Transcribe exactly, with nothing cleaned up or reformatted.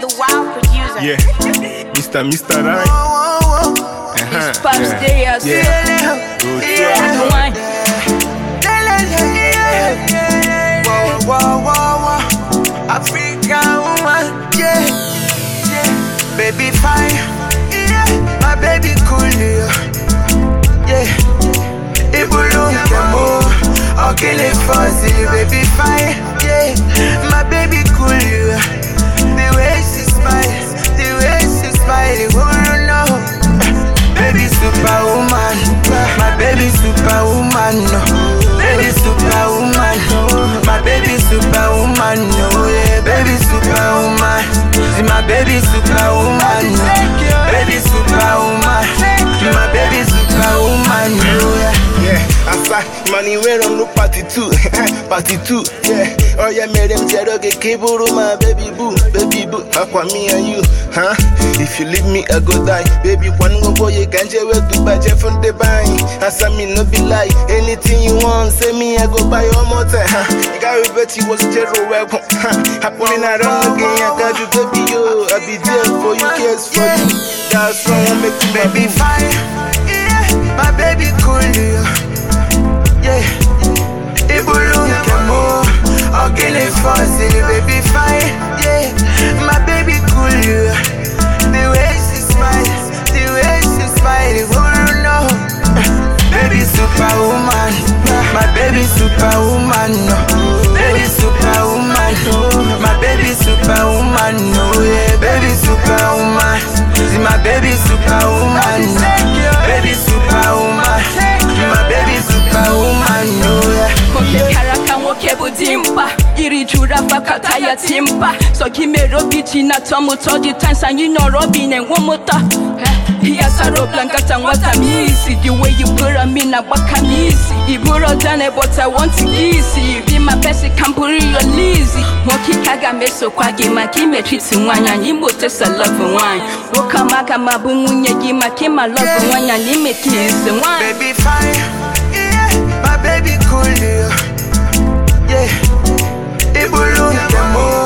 the wild producer. Yeah, Mister Mister Right. Uh-huh. It's Pops yeah. Day, I say. Yeah. Go to Yeah. Wine. Whoa, whoa, whoa, whoa. African woman, yeah, yeah. Baby fine, yeah. My baby cool, yeah. Yeah. Ibulu kemo, okele fuzzy. Baby fine, yeah. My baby cool, yeah. The way she smiles, the way she smiles, who you know? Baby superwoman, my baby superwoman, no. Baby superwoman, my baby superwoman, no. Yeah, baby superwoman, see my baby superwoman, no. Baby superwoman, my baby superwoman, no. Yeah. Yeah, asa money where I'm no party two, party two. Yeah, oh yeah, made them tell okay, cable my baby boo, baby boo. Aqua me and you, huh? If you leave me, I go die. Baby, one go boy, you can't just wait to buy Jeff from the buy. Asa me no be lie. Anything you want, say me, I go buy one more time. Huh? You got to bet you was zero welcome. Happen me not wrong again, I got you baby yo. I be there for you, cares for you. That's why I make you baby fine. My baby cool, yeah. Ibulu kemo, okele fuzzy. Baby fine, yeah. My baby cool, yeah. The way she smiles, the way she smiles, who you know? Baby superwoman, my baby superwoman, no. Baby superwoman, my baby superwoman, no. Yeah, baby superwoman, see my baby superwoman, no. Baby superwoman, my baby superwoman, no. Yeah. Koke karaka woke budimpa iri jura fakata ya timpa so kimero bichi na tomu told you times and you know Robin and one more Yes, I roll blanket and what I'm easy. The way you put on me, now what can easy. You put on done it, but I want to easy. Be my best, it can put you lazy. Moki kaga me so kwagi maki me treat to one and you motor a love wine. Woka maka mabunya gima kima love one and you make kiss and wine. Baby fine, yeah, my baby cool, yeah. Yeah, Ibulu kemo.